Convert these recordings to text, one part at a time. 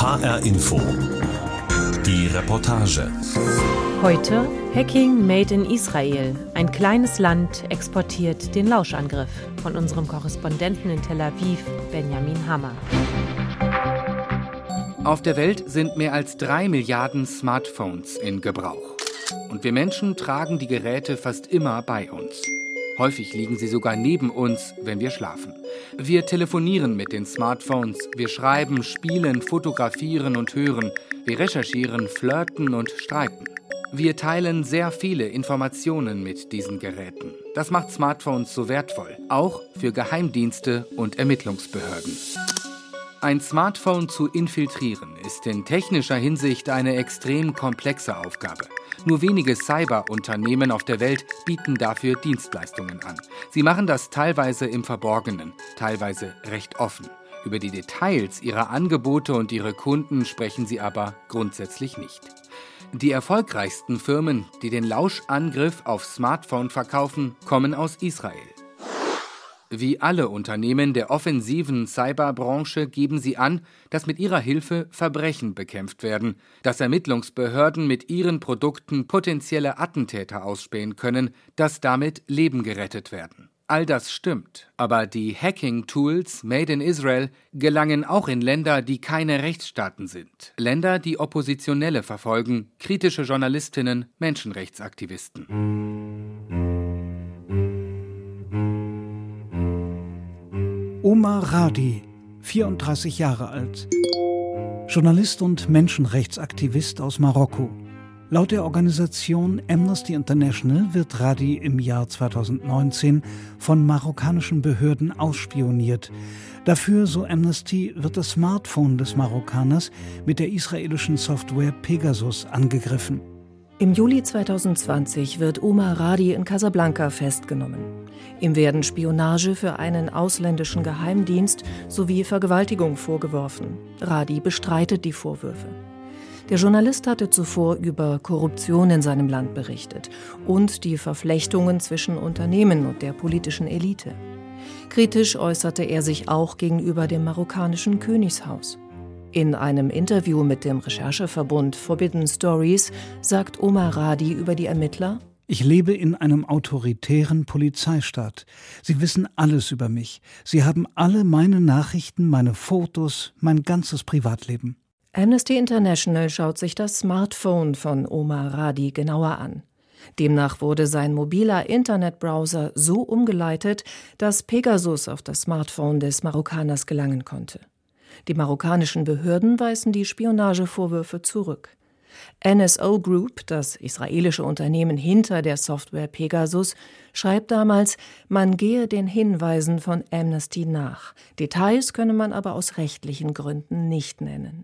HR Info. Die Reportage. Heute Hacking Made in Israel. Ein kleines Land exportiert den Lauschangriff. Von unserem Korrespondenten in Tel Aviv, Benjamin Hammer. Auf der Welt sind mehr als 3 Milliarden Smartphones in Gebrauch. Und wir Menschen tragen die Geräte fast immer bei uns. Häufig liegen sie sogar neben uns, wenn wir schlafen. Wir telefonieren mit den Smartphones, wir schreiben, spielen, fotografieren und hören. Wir recherchieren, flirten und streiten. Wir teilen sehr viele Informationen mit diesen Geräten. Das macht Smartphones so wertvoll, auch für Geheimdienste und Ermittlungsbehörden. Ein Smartphone zu infiltrieren ist in technischer Hinsicht eine extrem komplexe Aufgabe. Nur wenige Cyberunternehmen auf der Welt bieten dafür Dienstleistungen an. Sie machen das teilweise im Verborgenen, teilweise recht offen. Über die Details ihrer Angebote und ihre Kunden sprechen sie aber grundsätzlich nicht. Die erfolgreichsten Firmen, die den Lauschangriff auf Smartphone verkaufen, kommen aus Israel. Wie alle Unternehmen der offensiven Cyberbranche geben sie an, dass mit ihrer Hilfe Verbrechen bekämpft werden, dass Ermittlungsbehörden mit ihren Produkten potenzielle Attentäter ausspähen können, dass damit Leben gerettet werden. All das stimmt, aber die Hacking-Tools Made in Israel gelangen auch in Länder, die keine Rechtsstaaten sind. Länder, die Oppositionelle verfolgen, kritische Journalistinnen, Menschenrechtsaktivisten. Omar Radi, 34 Jahre alt, Journalist und Menschenrechtsaktivist aus Marokko. Laut der Organisation Amnesty International wird Radi im Jahr 2019 von marokkanischen Behörden ausspioniert. Dafür, so Amnesty, wird das Smartphone des Marokkaners mit der israelischen Software Pegasus angegriffen. Im Juli 2020 wird Omar Radi in Casablanca festgenommen. Ihm werden Spionage für einen ausländischen Geheimdienst sowie Vergewaltigung vorgeworfen. Radi bestreitet die Vorwürfe. Der Journalist hatte zuvor über Korruption in seinem Land berichtet und die Verflechtungen zwischen Unternehmen und der politischen Elite. Kritisch äußerte er sich auch gegenüber dem marokkanischen Königshaus. In einem Interview mit dem Rechercheverbund Forbidden Stories sagt Omar Radi über die Ermittler: Ich lebe in einem autoritären Polizeistaat. Sie wissen alles über mich. Sie haben alle meine Nachrichten, meine Fotos, mein ganzes Privatleben. Amnesty International schaut sich das Smartphone von Omar Radi genauer an. Demnach wurde sein mobiler Internetbrowser so umgeleitet, dass Pegasus auf das Smartphone des Marokkaners gelangen konnte. Die marokkanischen Behörden weisen die Spionagevorwürfe zurück. NSO Group, das israelische Unternehmen hinter der Software Pegasus, schreibt damals, man gehe den Hinweisen von Amnesty nach. Details könne man aber aus rechtlichen Gründen nicht nennen.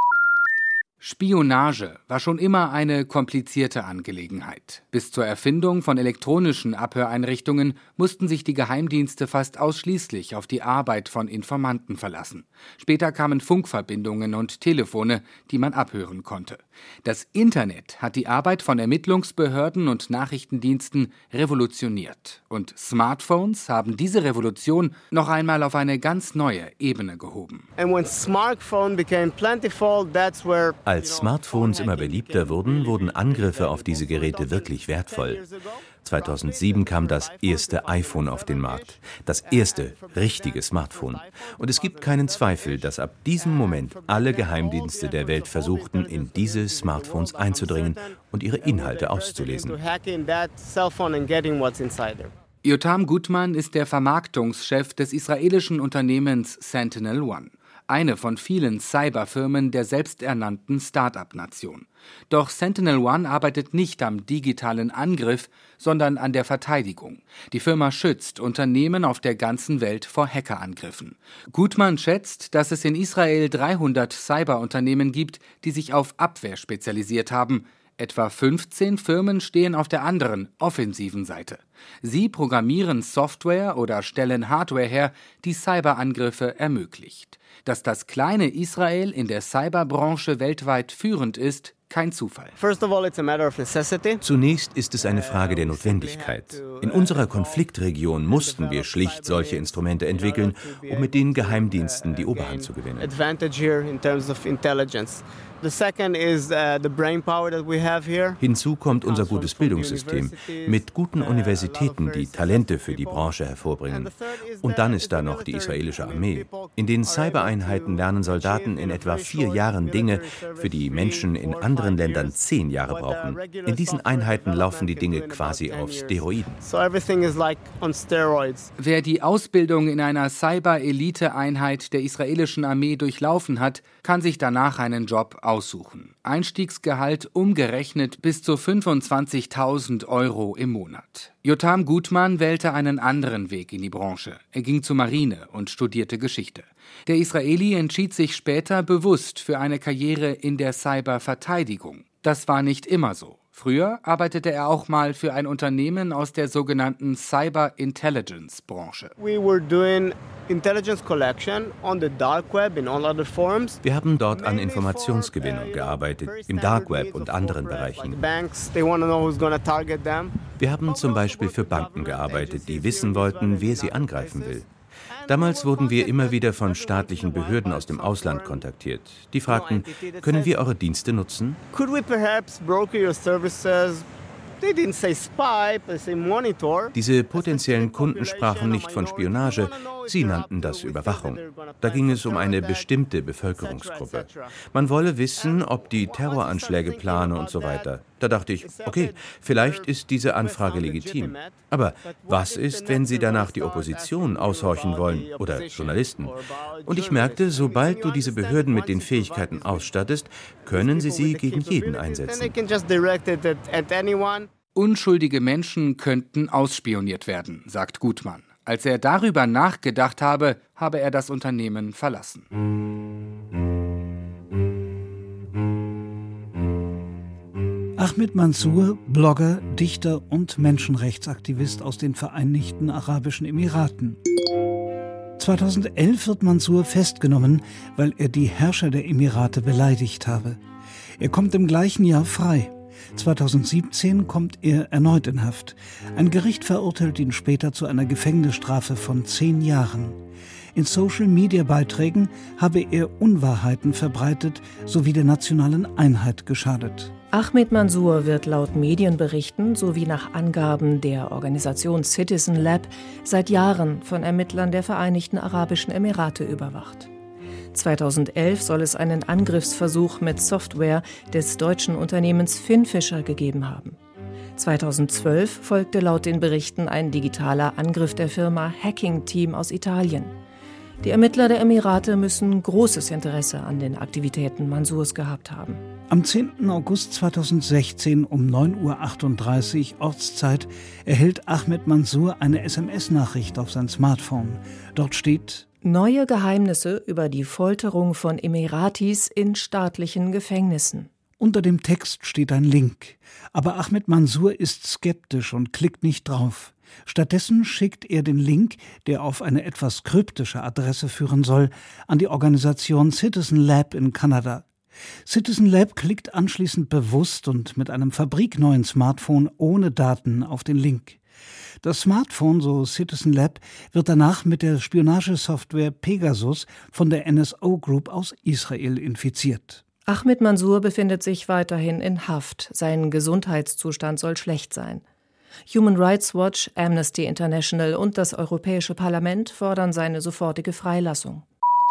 Spionage war schon immer eine komplizierte Angelegenheit. Bis zur Erfindung von elektronischen Abhöreinrichtungen mussten sich die Geheimdienste fast ausschließlich auf die Arbeit von Informanten verlassen. Später kamen Funkverbindungen und Telefone, die man abhören konnte. Das Internet hat die Arbeit von Ermittlungsbehörden und Nachrichtendiensten revolutioniert. Und Smartphones haben diese Revolution noch einmal auf eine ganz neue Ebene gehoben. Als Smartphones immer beliebter wurden Angriffe auf diese Geräte wirklich wertvoll. 2007 kam das erste iPhone auf den Markt, das erste richtige Smartphone. Und es gibt keinen Zweifel, dass ab diesem Moment alle Geheimdienste der Welt versuchten, in diese Smartphones einzudringen und ihre Inhalte auszulesen. Yotam Gutman ist der Vermarktungschef des israelischen Unternehmens SentinelOne. Eine von vielen Cyberfirmen der selbsternannten Start-up-Nation. Doch SentinelOne arbeitet nicht am digitalen Angriff, sondern an der Verteidigung. Die Firma schützt Unternehmen auf der ganzen Welt vor Hackerangriffen. Gutmann schätzt, dass es in Israel 300 Cyberunternehmen gibt, die sich auf Abwehr spezialisiert haben. Etwa 15 Firmen stehen auf der anderen, offensiven Seite. Sie programmieren Software oder stellen Hardware her, die Cyberangriffe ermöglicht. Dass das kleine Israel in der Cyberbranche weltweit führend ist, kein Zufall. Zunächst ist es eine Frage der Notwendigkeit. In unserer Konfliktregion mussten wir schlicht solche Instrumente entwickeln, um mit den Geheimdiensten die Oberhand zu gewinnen. Hinzu kommt unser gutes Bildungssystem mit guten Universitäten, die Talente für die Branche hervorbringen. Und dann ist da noch die israelische Armee. In den Cybereinheiten lernen Soldaten in etwa 4 Jahren Dinge, für die Menschen in anderen Ländern 10 Jahre brauchen. In diesen Einheiten laufen die Dinge quasi auf Steroiden. Wer die Ausbildung in einer Cyber-Elite-Einheit der israelischen Armee durchlaufen hat, kann sich danach einen Job aussuchen. Einstiegsgehalt umgerechnet bis zu 25.000 € im Monat. Yotam Gutmann wählte einen anderen Weg in die Branche. Er ging zur Marine und studierte Geschichte. Der Israeli entschied sich später bewusst für eine Karriere in der Cyberverteidigung. Das war nicht immer so. Früher arbeitete er auch mal für ein Unternehmen aus der sogenannten Cyber-Intelligence-Branche. Wir haben dort an Informationsgewinnung gearbeitet, im Dark Web und anderen Bereichen. Wir haben zum Beispiel für Banken gearbeitet, die wissen wollten, wer sie angreifen will. Damals wurden wir immer wieder von staatlichen Behörden aus dem Ausland kontaktiert. Die fragten, können wir eure Dienste nutzen? Diese potenziellen Kunden sprachen nicht von Spionage, sie nannten das Überwachung. Da ging es um eine bestimmte Bevölkerungsgruppe. Man wolle wissen, ob die Terroranschläge plane und so weiter. Da dachte ich, okay, vielleicht ist diese Anfrage legitim. Aber was ist, wenn Sie danach die Opposition aushorchen wollen oder Journalisten? Und ich merkte, sobald du diese Behörden mit den Fähigkeiten ausstattest, können sie sie gegen jeden einsetzen. Unschuldige Menschen könnten ausspioniert werden, sagt Gutmann. Als er darüber nachgedacht habe, habe er das Unternehmen verlassen. Ahmed Mansour, Blogger, Dichter und Menschenrechtsaktivist aus den Vereinigten Arabischen Emiraten. 2011 wird Mansour festgenommen, weil er die Herrscher der Emirate beleidigt habe. Er kommt im gleichen Jahr frei. 2017 kommt er erneut in Haft. Ein Gericht verurteilt ihn später zu einer Gefängnisstrafe von 10 Jahren. In Social-Media-Beiträgen habe er Unwahrheiten verbreitet sowie der nationalen Einheit geschadet. Ahmed Mansour wird laut Medienberichten sowie nach Angaben der Organisation Citizen Lab seit Jahren von Ermittlern der Vereinigten Arabischen Emirate überwacht. 2011 soll es einen Angriffsversuch mit Software des deutschen Unternehmens Finfisher gegeben haben. 2012 folgte laut den Berichten ein digitaler Angriff der Firma Hacking Team aus Italien. Die Ermittler der Emirate müssen großes Interesse an den Aktivitäten Mansours gehabt haben. Am 10. August 2016 um 9:38 Uhr Ortszeit erhält Ahmed Mansour eine SMS-Nachricht auf sein Smartphone. Dort steht: Neue Geheimnisse über die Folterung von Emiratis in staatlichen Gefängnissen. Unter dem Text steht ein Link. Aber Ahmed Mansour ist skeptisch und klickt nicht drauf. Stattdessen schickt er den Link, der auf eine etwas kryptische Adresse führen soll, an die Organisation Citizen Lab in Kanada. Citizen Lab klickt anschließend bewusst und mit einem fabrikneuen Smartphone ohne Daten auf den Link. Das Smartphone, so Citizen Lab, wird danach mit der Spionagesoftware Pegasus von der NSO Group aus Israel infiziert. Ahmed Mansour befindet sich weiterhin in Haft. Sein Gesundheitszustand soll schlecht sein. Human Rights Watch, Amnesty International und das Europäische Parlament fordern seine sofortige Freilassung.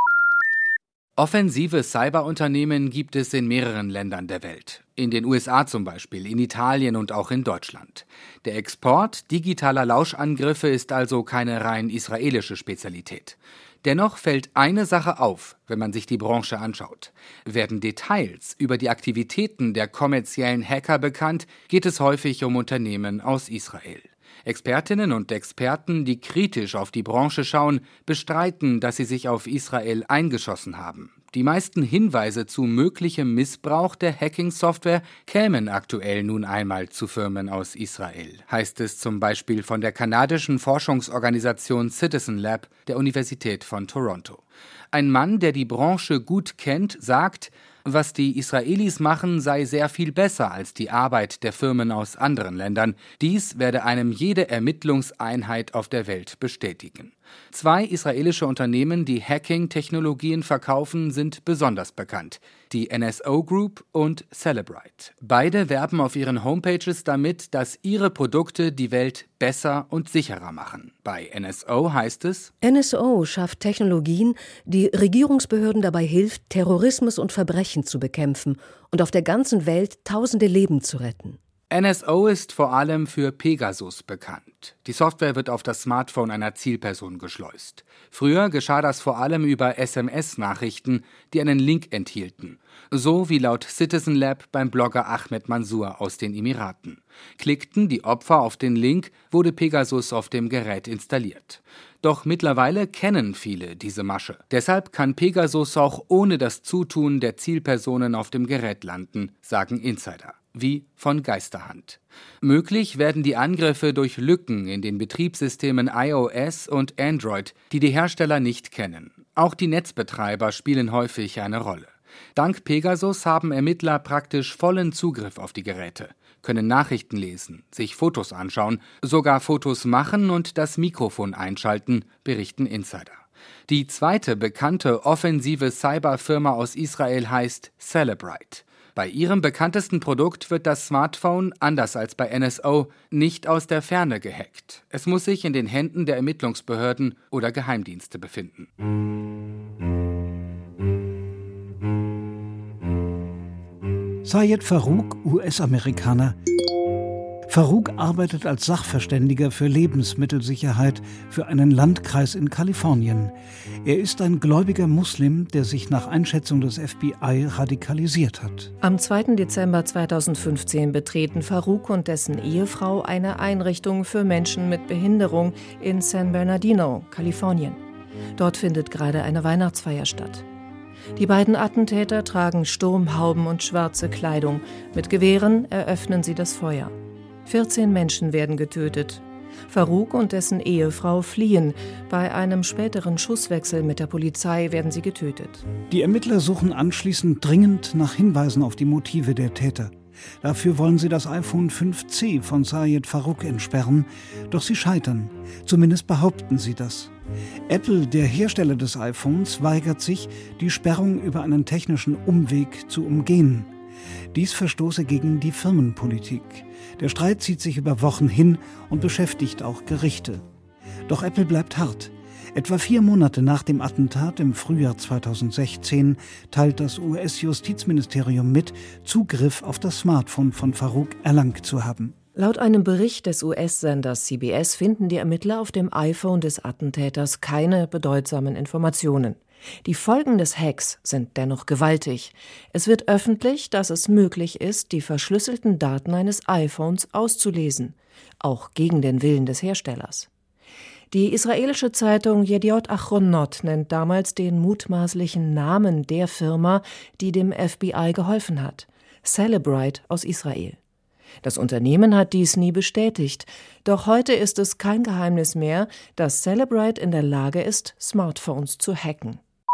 Offensive Cyberunternehmen gibt es in mehreren Ländern der Welt. In den USA zum Beispiel, in Italien und auch in Deutschland. Der Export digitaler Lauschangriffe ist also keine rein israelische Spezialität. Dennoch fällt eine Sache auf, wenn man sich die Branche anschaut. Werden Details über die Aktivitäten der kommerziellen Hacker bekannt, geht es häufig um Unternehmen aus Israel. Expertinnen und Experten, die kritisch auf die Branche schauen, bestreiten, dass sie sich auf Israel eingeschossen haben. Die meisten Hinweise zu möglichem Missbrauch der Hacking-Software kämen aktuell nun einmal zu Firmen aus Israel, heißt es zum Beispiel von der kanadischen Forschungsorganisation Citizen Lab der Universität von Toronto. Ein Mann, der die Branche gut kennt, sagt, was die Israelis machen, sei sehr viel besser als die Arbeit der Firmen aus anderen Ländern. Dies werde einem jede Ermittlungseinheit auf der Welt bestätigen. 2 israelische Unternehmen, die Hacking-Technologien verkaufen, sind besonders bekannt: die NSO Group und Cellebrite. Beide werben auf ihren Homepages damit, dass ihre Produkte die Welt besser und sicherer machen. Bei NSO heißt es: NSO schafft Technologien, die Regierungsbehörden dabei hilft, Terrorismus und Verbrechen zu bekämpfen und auf der ganzen Welt tausende Leben zu retten. NSO ist vor allem für Pegasus bekannt. Die Software wird auf das Smartphone einer Zielperson geschleust. Früher geschah das vor allem über SMS-Nachrichten, die einen Link enthielten. So wie laut Citizen Lab beim Blogger Ahmed Mansour aus den Emiraten. Klickten die Opfer auf den Link, wurde Pegasus auf dem Gerät installiert. Doch mittlerweile kennen viele diese Masche. Deshalb kann Pegasus auch ohne das Zutun der Zielpersonen auf dem Gerät landen, sagen Insider. Wie von Geisterhand. Möglich werden die Angriffe durch Lücken in den Betriebssystemen iOS und Android, die die Hersteller nicht kennen. Auch die Netzbetreiber spielen häufig eine Rolle. Dank Pegasus haben Ermittler praktisch vollen Zugriff auf die Geräte, können Nachrichten lesen, sich Fotos anschauen, sogar Fotos machen und das Mikrofon einschalten, berichten Insider. Die zweite bekannte offensive Cyberfirma aus Israel heißt Cellebrite. Bei ihrem bekanntesten Produkt wird das Smartphone, anders als bei NSO, nicht aus der Ferne gehackt. Es muss sich in den Händen der Ermittlungsbehörden oder Geheimdienste befinden. Syed Farouk, US-Amerikaner. Farouk arbeitet als Sachverständiger für Lebensmittelsicherheit für einen Landkreis in Kalifornien. Er ist ein gläubiger Muslim, der sich nach Einschätzung des FBI radikalisiert hat. Am 2. Dezember 2015 betreten Farouk und dessen Ehefrau eine Einrichtung für Menschen mit Behinderung in San Bernardino, Kalifornien. Dort findet gerade eine Weihnachtsfeier statt. Die beiden Attentäter tragen Sturmhauben und schwarze Kleidung. Mit Gewehren eröffnen sie das Feuer. 14 Menschen werden getötet. Farouk und dessen Ehefrau fliehen. Bei einem späteren Schusswechsel mit der Polizei werden sie getötet. Die Ermittler suchen anschließend dringend nach Hinweisen auf die Motive der Täter. Dafür wollen sie das iPhone 5C von Syed Farouk entsperren, doch sie scheitern. Zumindest behaupten sie das. Apple, der Hersteller des iPhones, weigert sich, die Sperrung über einen technischen Umweg zu umgehen. Dies verstoße gegen die Firmenpolitik. Der Streit zieht sich über Wochen hin und beschäftigt auch Gerichte. Doch Apple bleibt hart. Etwa 4 Monate nach dem Attentat im Frühjahr 2016 teilt das US-Justizministerium mit, Zugriff auf das Smartphone von Farouk erlangt zu haben. Laut einem Bericht des US-Senders CBS finden die Ermittler auf dem iPhone des Attentäters keine bedeutsamen Informationen. Die Folgen des Hacks sind dennoch gewaltig. Es wird öffentlich, dass es möglich ist, die verschlüsselten Daten eines iPhones auszulesen, auch gegen den Willen des Herstellers. Die israelische Zeitung Yediot Achronot nennt damals den mutmaßlichen Namen der Firma, die dem FBI geholfen hat: Cellebrite aus Israel. Das Unternehmen hat dies nie bestätigt, doch heute ist es kein Geheimnis mehr, dass Cellebrite in der Lage ist, Smartphones zu hacken.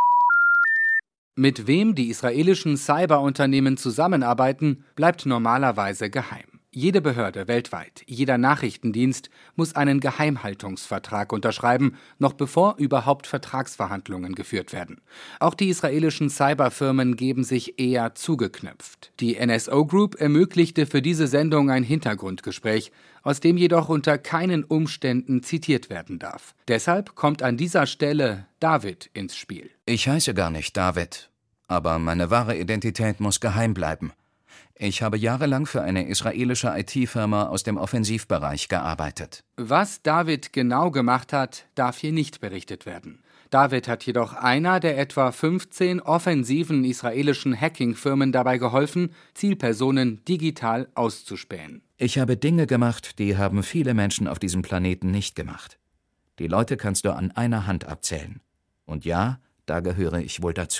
Mit wem die israelischen Cyberunternehmen zusammenarbeiten, bleibt normalerweise geheim. Jede Behörde weltweit, jeder Nachrichtendienst muss einen Geheimhaltungsvertrag unterschreiben, noch bevor überhaupt Vertragsverhandlungen geführt werden. Auch die israelischen Cyberfirmen geben sich eher zugeknöpft. Die NSO Group ermöglichte für diese Sendung ein Hintergrundgespräch, aus dem jedoch unter keinen Umständen zitiert werden darf. Deshalb kommt an dieser Stelle David ins Spiel. Ich heiße gar nicht David, aber meine wahre Identität muss geheim bleiben. Ich habe jahrelang für eine israelische IT-Firma aus dem Offensivbereich gearbeitet. Was David genau gemacht hat, darf hier nicht berichtet werden. David hat jedoch einer der etwa 15 offensiven israelischen Hacking-Firmen dabei geholfen, Zielpersonen digital auszuspähen. Ich habe Dinge gemacht, die haben viele Menschen auf diesem Planeten nicht gemacht. Die Leute kannst du an einer Hand abzählen. Und ja, da gehöre ich wohl dazu.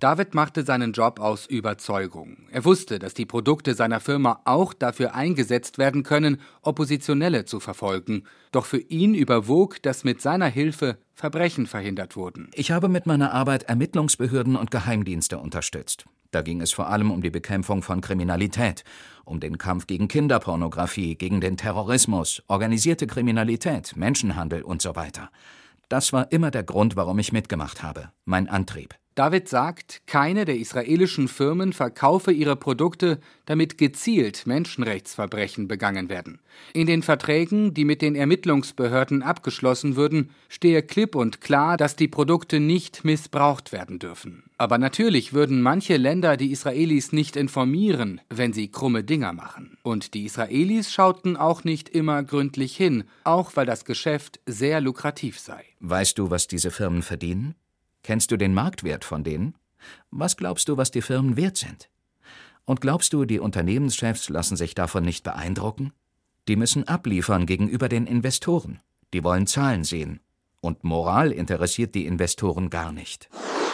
David machte seinen Job aus Überzeugung. Er wusste, dass die Produkte seiner Firma auch dafür eingesetzt werden können, Oppositionelle zu verfolgen. Doch für ihn überwog, dass mit seiner Hilfe Verbrechen verhindert wurden. Ich habe mit meiner Arbeit Ermittlungsbehörden und Geheimdienste unterstützt. Da ging es vor allem um die Bekämpfung von Kriminalität, um den Kampf gegen Kinderpornografie, gegen den Terrorismus, organisierte Kriminalität, Menschenhandel und so weiter. Das war immer der Grund, warum ich mitgemacht habe, mein Antrieb. David sagt, keine der israelischen Firmen verkaufe ihre Produkte, damit gezielt Menschenrechtsverbrechen begangen werden. In den Verträgen, die mit den Ermittlungsbehörden abgeschlossen würden, stehe klipp und klar, dass die Produkte nicht missbraucht werden dürfen. Aber natürlich würden manche Länder die Israelis nicht informieren, wenn sie krumme Dinger machen. Und die Israelis schauten auch nicht immer gründlich hin, auch weil das Geschäft sehr lukrativ sei. Weißt du, was diese Firmen verdienen? Kennst du den Marktwert von denen? Was glaubst du, was die Firmen wert sind? Und glaubst du, die Unternehmenschefs lassen sich davon nicht beeindrucken? Die müssen abliefern gegenüber den Investoren. Die wollen Zahlen sehen. Und Moral interessiert die Investoren gar nicht.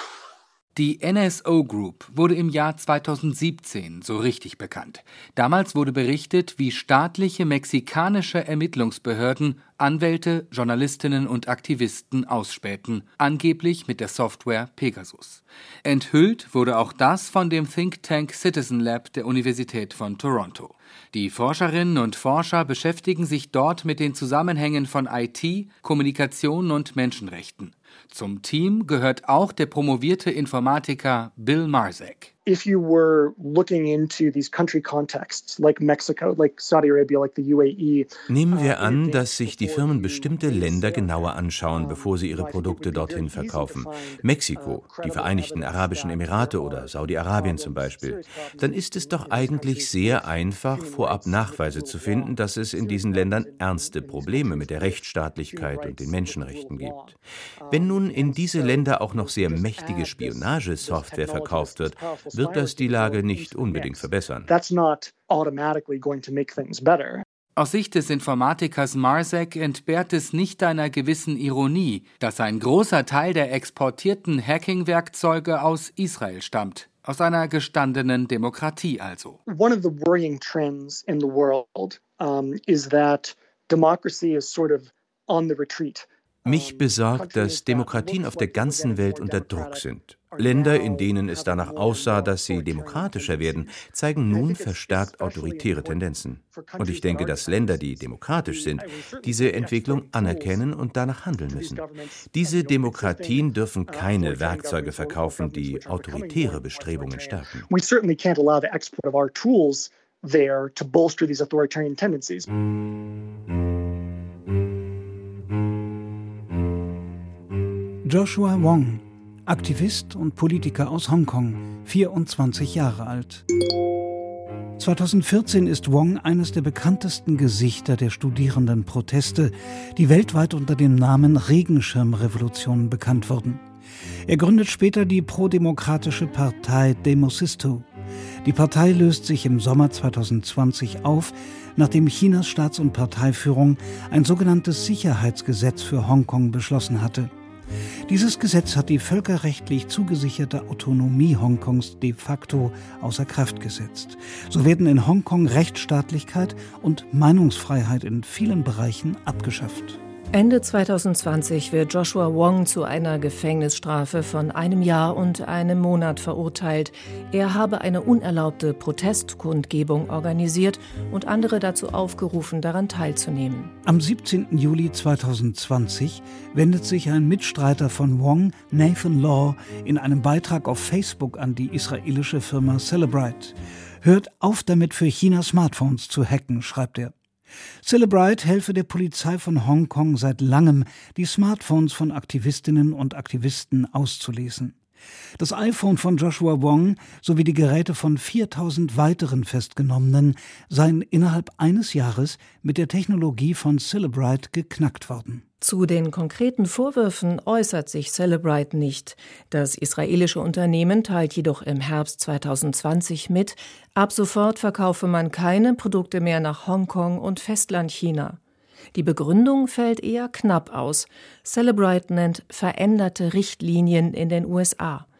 Die NSO Group wurde im Jahr 2017 so richtig bekannt. Damals wurde berichtet, wie staatliche mexikanische Ermittlungsbehörden Anwälte, Journalistinnen und Aktivisten ausspähten, angeblich mit der Software Pegasus. Enthüllt wurde auch das von dem Think Tank Citizen Lab der Universität von Toronto. Die Forscherinnen und Forscher beschäftigen sich dort mit den Zusammenhängen von IT, Kommunikation und Menschenrechten. Zum Team gehört auch der promovierte Informatiker Bill Marzek. If you were looking into these country contexts, like Mexico, like Saudi Arabia, like the UAE. Nehmen wir an, dass sich die Firmen bestimmte Länder genauer anschauen, bevor sie ihre Produkte dorthin verkaufen. Mexiko, die Vereinigten Arabischen Emirate oder Saudi-Arabien zum Beispiel. Dann ist es doch eigentlich sehr einfach, vorab Nachweise zu finden, dass es in diesen Ländern ernste Probleme mit der Rechtsstaatlichkeit und den Menschenrechten gibt. Wenn nun in diese Länder auch noch sehr mächtige Spionagesoftware verkauft wird das die Lage nicht unbedingt verbessern. Aus Sicht des Informatikers Marzek entbehrt es nicht einer gewissen Ironie, dass ein großer Teil der exportierten Hacking-Werkzeuge aus Israel stammt. Aus einer gestandenen Demokratie also. One of the worrying trends in the world is that democracy is sort of on the retreat. Mich besorgt, dass Demokratien auf der ganzen Welt unter Druck sind. Länder, in denen es danach aussah, dass sie demokratischer werden, zeigen nun verstärkt autoritäre Tendenzen. Und ich denke, dass Länder, die demokratisch sind, diese Entwicklung anerkennen und danach handeln müssen. Diese Demokratien dürfen keine Werkzeuge verkaufen, die autoritäre Bestrebungen stärken. We certainly can't allow the export of our tools there to bolster these authoritarian tendencies. Joshua Wong, Aktivist und Politiker aus Hongkong, 24 Jahre alt. 2014 ist Wong eines der bekanntesten Gesichter der Studierendenproteste, die weltweit unter dem Namen Regenschirmrevolution bekannt wurden. Er gründet später die prodemokratische Partei Demosisto. Die Partei löst sich im Sommer 2020 auf, nachdem Chinas Staats- und Parteiführung ein sogenanntes Sicherheitsgesetz für Hongkong beschlossen hatte. Dieses Gesetz hat die völkerrechtlich zugesicherte Autonomie Hongkongs de facto außer Kraft gesetzt. So werden in Hongkong Rechtsstaatlichkeit und Meinungsfreiheit in vielen Bereichen abgeschafft. Ende 2020 wird Joshua Wong zu einer Gefängnisstrafe von 1 Jahr und 1 Monat verurteilt. Er habe eine unerlaubte Protestkundgebung organisiert und andere dazu aufgerufen, daran teilzunehmen. Am 17. Juli 2020 wendet sich ein Mitstreiter von Wong, Nathan Law, in einem Beitrag auf Facebook an die israelische Firma Cellebrite. Hört auf damit, für China Smartphones zu hacken, schreibt er. Cellebrite helfe der Polizei von Hongkong seit langem, die Smartphones von Aktivistinnen und Aktivisten auszulesen. Das iPhone von Joshua Wong sowie die Geräte von 4000 weiteren Festgenommenen seien innerhalb eines Jahres mit der Technologie von Cellebrite geknackt worden. Zu den konkreten Vorwürfen äußert sich Cellebrite nicht. Das israelische Unternehmen teilt jedoch im Herbst 2020 mit, ab sofort verkaufe man keine Produkte mehr nach Hongkong und Festlandchina. Die Begründung fällt eher knapp aus. Cellebrite nennt veränderte Richtlinien in den USA.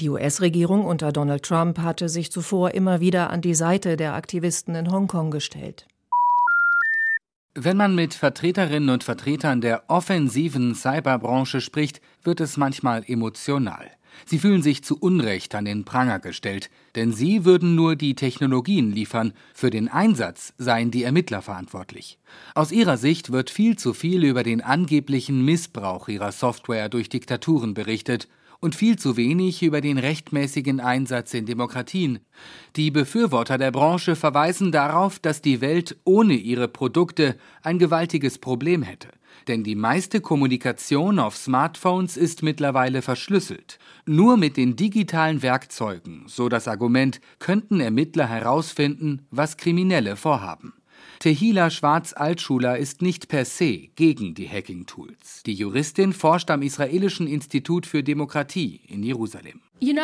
Die US-Regierung unter Donald Trump hatte sich zuvor immer wieder an die Seite der Aktivisten in Hongkong gestellt. Wenn man mit Vertreterinnen und Vertretern der offensiven Cyberbranche spricht, wird es manchmal emotional. Sie fühlen sich zu Unrecht an den Pranger gestellt, denn sie würden nur die Technologien liefern, für den Einsatz seien die Ermittler verantwortlich. Aus ihrer Sicht wird viel zu viel über den angeblichen Missbrauch ihrer Software durch Diktaturen berichtet und viel zu wenig über den rechtmäßigen Einsatz in Demokratien. Die Befürworter der Branche verweisen darauf, dass die Welt ohne ihre Produkte ein gewaltiges Problem hätte. Denn die meiste Kommunikation auf Smartphones ist mittlerweile verschlüsselt. Nur mit den digitalen Werkzeugen, so das Argument, könnten Ermittler herausfinden, was Kriminelle vorhaben. Tehila Schwarz-Altschuler ist nicht per se gegen die Hacking-Tools. Die Juristin forscht am Israelischen Institut für Demokratie in Jerusalem.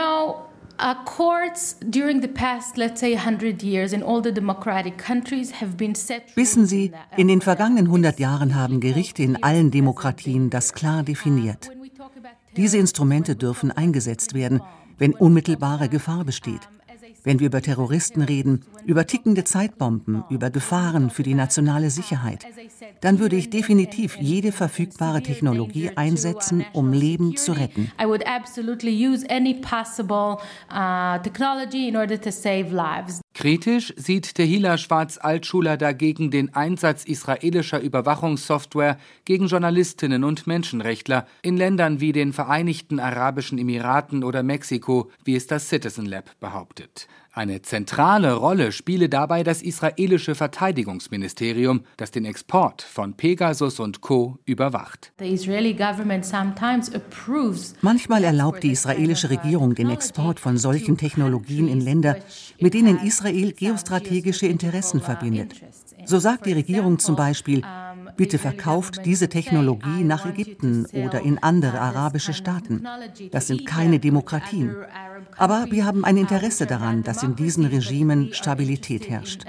Wissen Sie, in den vergangenen 100 Jahren haben Gerichte in allen Demokratien das klar definiert. Diese Instrumente dürfen eingesetzt werden, wenn unmittelbare Gefahr besteht. Wenn wir über Terroristen reden, über tickende Zeitbomben, über Gefahren für die nationale Sicherheit, dann würde ich definitiv jede verfügbare Technologie einsetzen, um Leben zu retten. Kritisch sieht Tehila Schwarz-Altschuler dagegen den Einsatz israelischer Überwachungssoftware gegen Journalistinnen und Menschenrechtler in Ländern wie den Vereinigten Arabischen Emiraten oder Mexiko, wie es das Citizen Lab behauptet. Eine zentrale Rolle spiele dabei das israelische Verteidigungsministerium, das den Export von Pegasus und Co. überwacht. Manchmal erlaubt die israelische Regierung den Export von solchen Technologien in Länder, mit denen Israel geostrategische Interessen verbindet. So sagt die Regierung zum Beispiel, bitte verkauft diese Technologie nach Ägypten oder in andere arabische Staaten. Das sind keine Demokratien. Aber wir haben ein Interesse daran, dass in diesen Regimen Stabilität herrscht.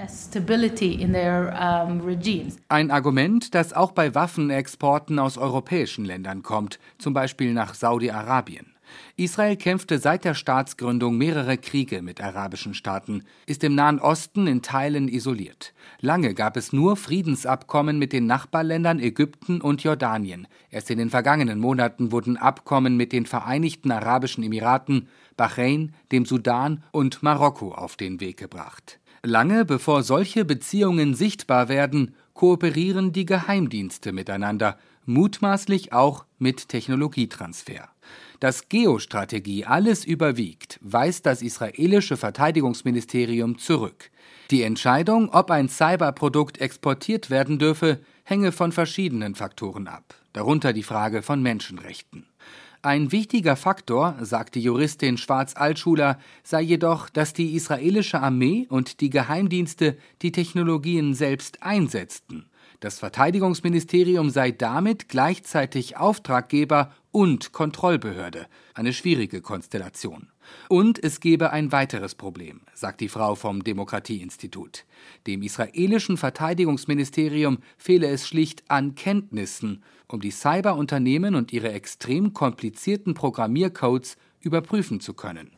Ein Argument, das auch bei Waffenexporten aus europäischen Ländern kommt, zum Beispiel nach Saudi-Arabien. Israel kämpfte seit der Staatsgründung mehrere Kriege mit arabischen Staaten, ist im Nahen Osten in Teilen isoliert. Lange gab es nur Friedensabkommen mit den Nachbarländern Ägypten und Jordanien. Erst in den vergangenen Monaten wurden Abkommen mit den Vereinigten Arabischen Emiraten, Bahrain, dem Sudan und Marokko auf den Weg gebracht. Lange bevor solche Beziehungen sichtbar werden, kooperieren die Geheimdienste miteinander, mutmaßlich auch mit Technologietransfer. Dass Geostrategie alles überwiegt, weist das israelische Verteidigungsministerium zurück. Die Entscheidung, ob ein Cyberprodukt exportiert werden dürfe, hänge von verschiedenen Faktoren ab, darunter die Frage von Menschenrechten. Ein wichtiger Faktor, sagt die Juristin Schwarz-Altschuler, sei jedoch, dass die israelische Armee und die Geheimdienste die Technologien selbst einsetzten. Das Verteidigungsministerium sei damit gleichzeitig Auftraggeber und Kontrollbehörde. Eine schwierige Konstellation. Und es gebe ein weiteres Problem, sagt die Frau vom Demokratieinstitut. Dem israelischen Verteidigungsministerium fehle es schlicht an Kenntnissen, um die Cyberunternehmen und ihre extrem komplizierten Programmiercodes überprüfen zu können.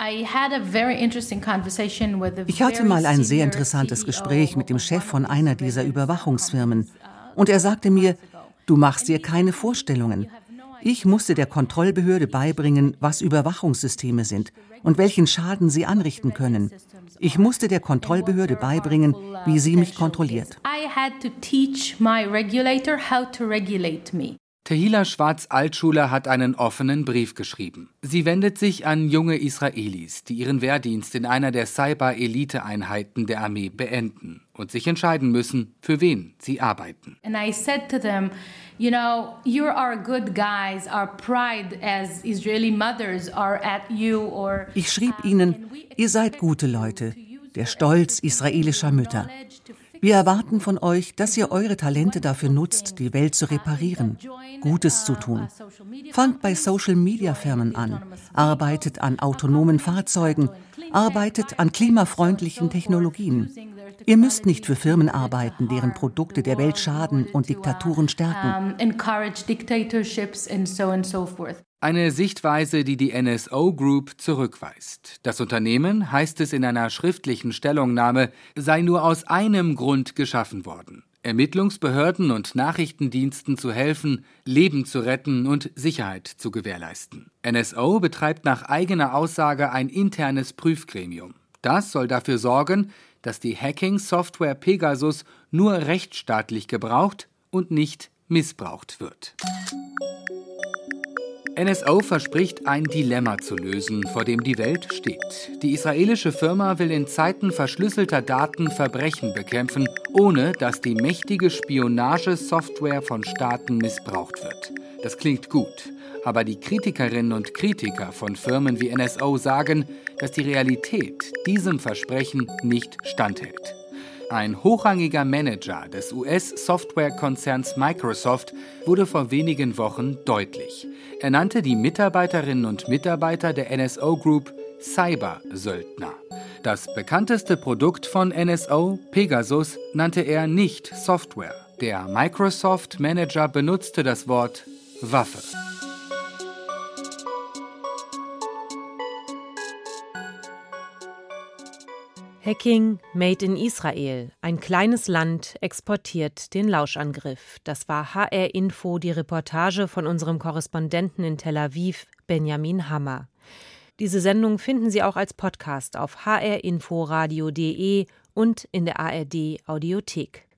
Ich hatte mal ein sehr interessantes Gespräch mit dem Chef von einer dieser Überwachungsfirmen. Und er sagte mir, du machst dir keine Vorstellungen. Ich musste der Kontrollbehörde beibringen, was Überwachungssysteme sind und welchen Schaden sie anrichten können. Ich musste der Kontrollbehörde beibringen, wie sie mich kontrolliert. Tehila Schwarz-Altschuler hat einen offenen Brief geschrieben. Sie wendet sich an junge Israelis, die ihren Wehrdienst in einer der Cyber-Elite-Einheiten der Armee beenden und sich entscheiden müssen, für wen sie arbeiten. And I said to them, you know, you are good guys. Our pride as Israeli mothers are at you or Ich schrieb ihnen, ihr seid gute Leute, der Stolz israelischer Mütter. Wir erwarten von euch, dass ihr eure Talente dafür nutzt, die Welt zu reparieren, Gutes zu tun. Fangt bei Social-Media-Firmen an, arbeitet an autonomen Fahrzeugen, arbeitet an klimafreundlichen Technologien. Ihr müsst nicht für Firmen arbeiten, deren Produkte der Welt schaden und Diktaturen stärken. Eine Sichtweise, die die NSO Group zurückweist. Das Unternehmen, heißt es in einer schriftlichen Stellungnahme, sei nur aus einem Grund geschaffen worden: Ermittlungsbehörden und Nachrichtendiensten zu helfen, Leben zu retten und Sicherheit zu gewährleisten. NSO betreibt nach eigener Aussage ein internes Prüfgremium. Das soll dafür sorgen, dass die Hacking-Software Pegasus nur rechtsstaatlich gebraucht und nicht missbraucht wird. NSO verspricht, ein Dilemma zu lösen, vor dem die Welt steht. Die israelische Firma will in Zeiten verschlüsselter Daten Verbrechen bekämpfen, ohne dass die mächtige Spionagesoftware von Staaten missbraucht wird. Das klingt gut, aber die Kritikerinnen und Kritiker von Firmen wie NSO sagen, dass die Realität diesem Versprechen nicht standhält. Ein hochrangiger Manager des US-Softwarekonzerns Microsoft wurde vor wenigen Wochen deutlich. Er nannte die Mitarbeiterinnen und Mitarbeiter der NSO Group Cybersöldner. Das bekannteste Produkt von NSO, Pegasus, nannte er nicht Software. Der Microsoft-Manager benutzte das Wort Waffe. Hacking made in Israel. Ein kleines Land exportiert den Lauschangriff. Das war HR Info, die Reportage von unserem Korrespondenten in Tel Aviv, Benjamin Hammer. Diese Sendung finden Sie auch als Podcast auf hrinforadio.de und in der ARD Audiothek.